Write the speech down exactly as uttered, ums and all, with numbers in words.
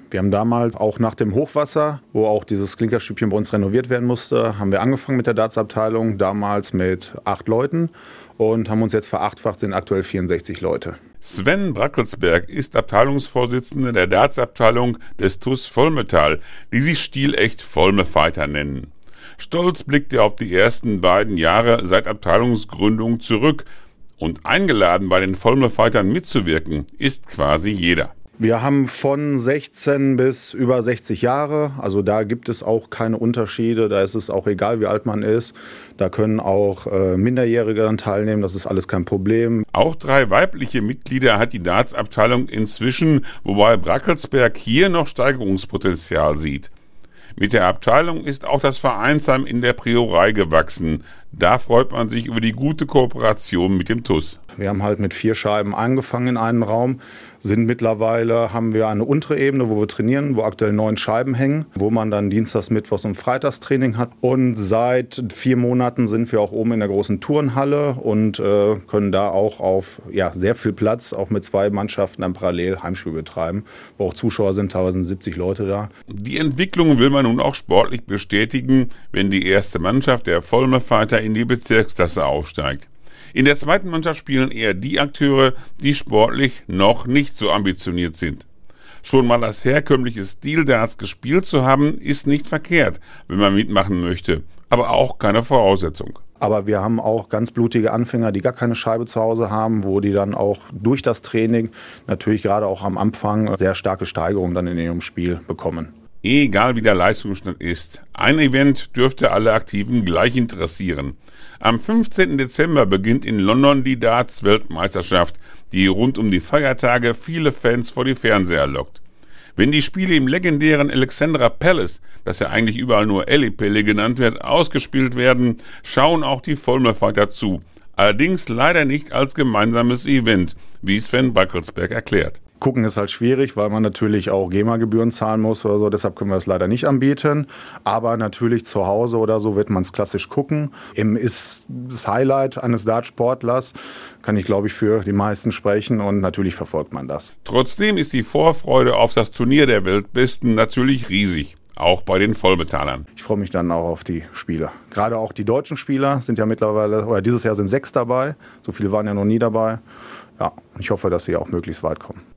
Wir haben damals auch nach dem Hochwasser, wo auch dieses Klinkerstübchen bei uns renoviert werden musste, haben wir angefangen mit der Dartsabteilung, damals mit acht Leuten und haben uns jetzt verachtfacht, sind aktuell vierundsechzig Leute. Sven Brackelsberg ist Abteilungsvorsitzender der Dartsabteilung des T U S Volmetal, die sich stilecht Volme Fighter nennen. Stolz blickt er auf die ersten beiden Jahre seit Abteilungsgründung zurück. Und eingeladen, bei den Volme Fightern mitzuwirken, ist quasi jeder. Wir haben von sechzehn bis über sechzig Jahre, also da gibt es auch keine Unterschiede, da ist es auch egal, wie alt man ist. Da können auch äh, Minderjährige dann teilnehmen, das ist alles kein Problem. Auch drei weibliche Mitglieder hat die Dartsabteilung inzwischen, wobei Brackelsberg hier noch Steigerungspotenzial sieht. Mit der Abteilung ist auch das Vereinsheim in der Priorei gewachsen. Da freut man sich über die gute Kooperation mit dem T U S. Wir haben halt mit vier Scheiben angefangen in einem Raum, sind mittlerweile, haben wir eine untere Ebene, wo wir trainieren, wo aktuell neun Scheiben hängen, wo man dann Dienstags, Mittwochs und Freitagstraining hat. Und seit vier Monaten sind wir auch oben in der großen Turnhalle und äh, können da auch auf ja, sehr viel Platz, auch mit zwei Mannschaften dann parallel Heimspiel betreiben, wo auch Zuschauer sind, teilweise sind siebzig Leute da. Die Entwicklung will man nun auch sportlich bestätigen, wenn die erste Mannschaft der Volme Fighter in die Bezirksklasse aufsteigt. In der zweiten Mannschaft spielen eher die Akteure, die sportlich noch nicht so ambitioniert sind. Schon mal das herkömmliche Stildarts gespielt zu haben, ist nicht verkehrt, wenn man mitmachen möchte, aber auch keine Voraussetzung. Aber wir haben auch ganz blutige Anfänger, die gar keine Scheibe zu Hause haben, wo die dann auch durch das Training natürlich gerade auch am Anfang sehr starke Steigerungen dann in ihrem Spiel bekommen. Egal wie der Leistungsstand ist, ein Event dürfte alle Aktiven gleich interessieren. Am fünfzehnten Dezember beginnt in London die Darts-Weltmeisterschaft, die rund um die Feiertage viele Fans vor die Fernseher lockt. Wenn die Spiele im legendären Alexandra Palace, das ja eigentlich überall nur Ellipelli genannt wird, ausgespielt werden, schauen auch die Volme Fighter zu. Allerdings leider nicht als gemeinsames Event, wie Sven Brackelsberg erklärt. Gucken ist halt schwierig, weil man natürlich auch GEMA-Gebühren zahlen muss oder so. Deshalb können wir es leider nicht anbieten. Aber natürlich zu Hause oder so wird man es klassisch gucken. Eben ist das Highlight eines Dartsportlers, kann ich glaube ich für die meisten sprechen und natürlich verfolgt man das. Trotzdem ist die Vorfreude auf das Turnier der Weltbesten natürlich riesig. Auch bei den Vollmetalern. Ich freue mich dann auch auf die Spiele. Gerade auch die deutschen Spieler sind ja mittlerweile, oder dieses Jahr sind sechs dabei. So viele waren ja noch nie dabei. Ja, ich hoffe, dass sie auch möglichst weit kommen.